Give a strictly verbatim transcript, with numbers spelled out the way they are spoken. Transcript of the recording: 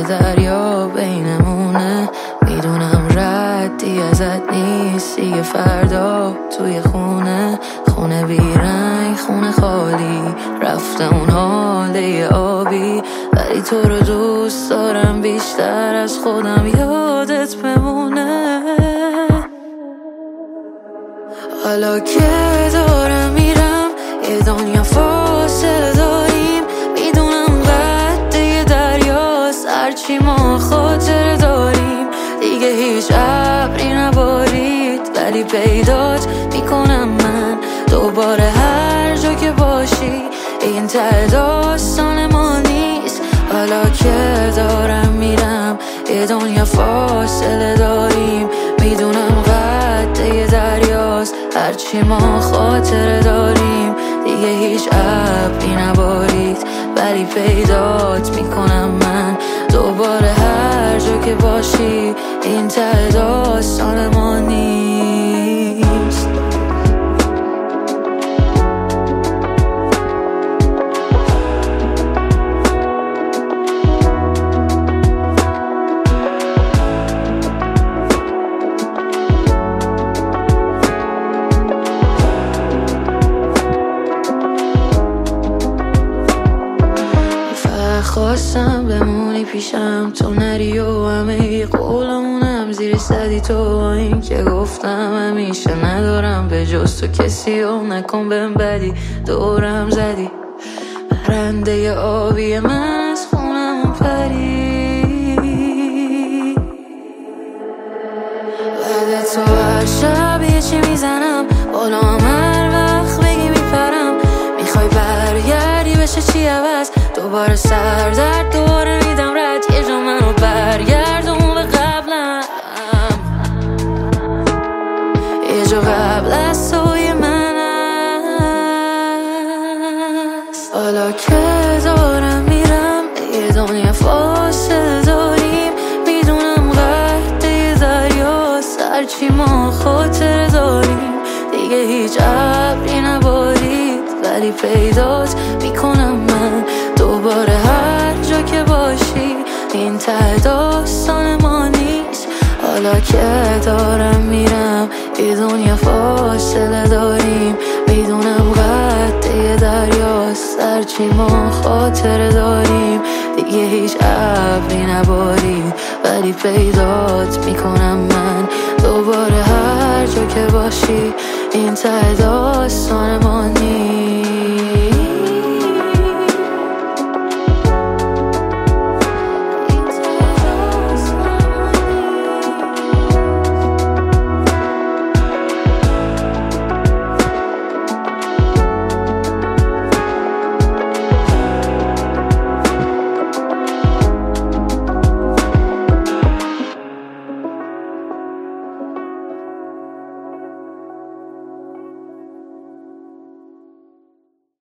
دریا بینمونه. میدونم ردی ازت نیست دیگه، فردا توی خونه خونه بیرنگ خونه خالی رفته اون حاله آبی. ولی تو رو دوست دارم بیشتر از خودم، یادت بمونه. حالا که دارم میرم یه دنیا فاصله داریم، میدونم قد دریاست هرچی ما خاطره داریم. دیگه هیچ ابری نبارید ولی پیدات میکنم من دوباره هر جا که باشی. این ته داستان ما نیست. حالا که دارم میرم یه دنیا فاصله داریم، میدونم قد دریاست هرچی ما خاطره داریم. دیگه هیچ ابری نبارید ولی پیدات میکنم من دوباره هر جا که باشی. این ته داستان ما نیست. خواستم بمونی پیشم تو نری و همه قولمونم زیر صدی تو. این که گفتم همیشه ندارم به جز تو کسی و نکن بهم بدی. دورم زدی پرنده آبی من از خونم پری. بعد تو هر شب یه چی میزنم بالا هر وقت بگی میپرم. میخوای برگردی بشه چی عوض دوباره سر درد دوباره میدم رد. یه جا منو برگردون به قبلم، یه جا قبل از توی من هست. حالا که دارم میرم یه دنیا فاصله داریم، میدونم قد دریاست هرچی ما خاطره داریم. دیگه هیچ ابری نبارید ولی پیدات میکنم من دوباره هر جا که باشی. این ته داستان ما نیست. حالا که دارم میرم یه دنیا فاصله داریم، میدونم قد دریاست هرچی ما خاطره داریم. دیگه هیچ ابری نبارید ولی پیدات میکنم من دوباره هر جا که باشی. این ته داستان ما نیست.